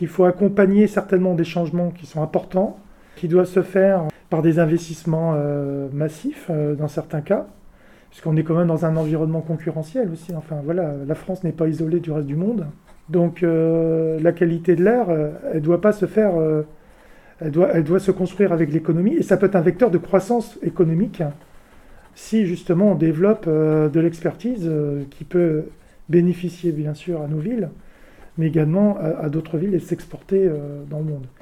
Il faut accompagner certainement des changements qui sont importants, qui doivent se faire par des investissements massifs dans certains cas, puisqu'on est quand même dans un environnement concurrentiel aussi. Enfin voilà, la France n'est pas isolée du reste du monde. Donc la qualité de l'air, elle doit pas se faire, elle doit se construire avec l'économie, et ça peut être un vecteur de croissance économique si justement on développe de l'expertise qui peut bénéficier bien sûr à nos villes, mais également à d'autres villes et s'exporter dans le monde.